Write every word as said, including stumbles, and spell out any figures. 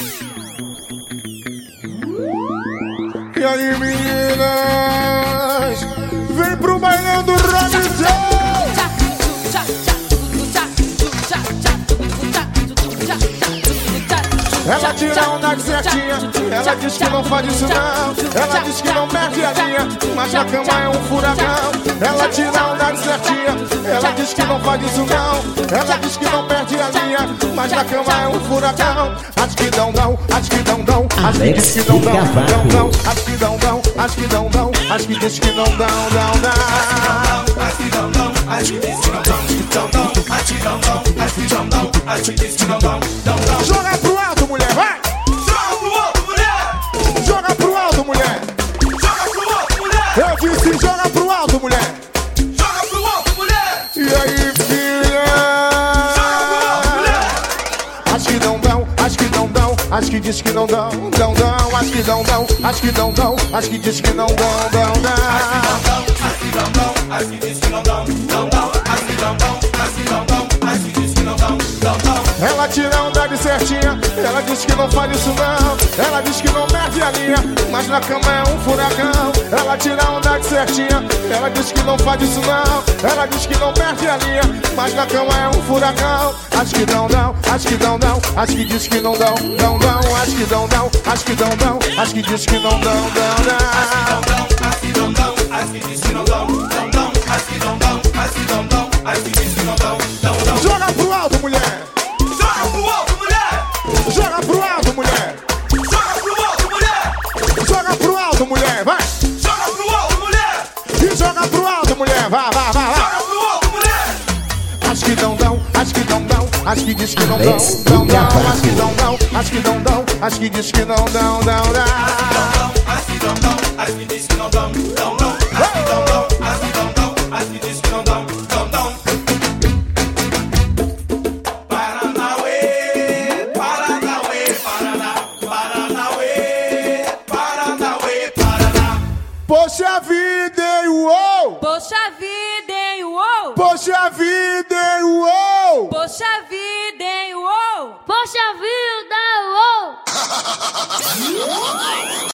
E aí, meninas, vem pro bailão do Robinson. Ela tira onda de certinha, ela diz que não faz isso não. Ela diz que não perde a linha, mas na cama é um furacão. Ela tira onda de certinha, ela diz que não faz isso não. Ela diz que não perde a linha, mas na cama é um furacão. As que dão dão, as que dão dão, as que diz que não dão, dão dão, as que dão dão, as que dão dão, as que diz que não dão, dão dão. As que dão dão, as que diz que não dão, dão dão, as que dão dão, as que dão dão, as que diz que não dão, dão dão. Joga pro alto, mulher, vai! Joga pro alto, mulher! Joga pro alto, mulher! Joga pro alto, mulher! Eu disse joga pro alto, mulher! Joga pro alto, mulher! E aí, filha? Joga pro alto, mulher! As que dão dão, as que dão dão, as que diz que não dão, dão dão, as que dão dão, as que dão dão, as que diz que não dão, dão dão. As que dão dão, as que diz que não dão, dão dão, as que dão dão, as que dão dão, as que diz que não dão, dão dão. Ela tira onda de certinha, ela diz que não faz isso não. Ela diz que não merde a linha, mas na cama é um furacão. Ela tira onda de certinha, ela diz que não faz isso não. Ela diz que não perde a linha, mas na cama é um furacão. As que dão dão, as que dão dão, as que diz que não dão, dão dão, as que dão dão, as que dão dão, as que diz que não dão, dão dão. As que dão dão, as que diz que não dão, dão dão, as que dão dão, as que dão dão, as que diz que não dão, dão dão. Joga pro alto, mulher! Joga pro alto, mulher! Joga pro alto, mulher! Joga pro alto, mulher! Joga pro alto, mulher, vai! Joga pro alto, mulher! E joga pro alto, mulher, vai, vai, vai, vai! Joga pro alto, mulher! As que dão dão, as que dão dão, as que diz que não dão, dão dão, as que dão dão, as que dão dão, as que diz que não dão, dão dão. As que dão dão, as que diz que não dão, dão dão, as que dão dão, as que dão dão, as que diz que não dão, dão dão. Paranauê, Paranauê, Paraná, Paranauê, Paranauê, Paraná. Poxa vida, hein, uou! Poxa vida, hein, uou! Poxa vida, hein, uou! Poxa vida, hein, uou! Poxa vida, uou!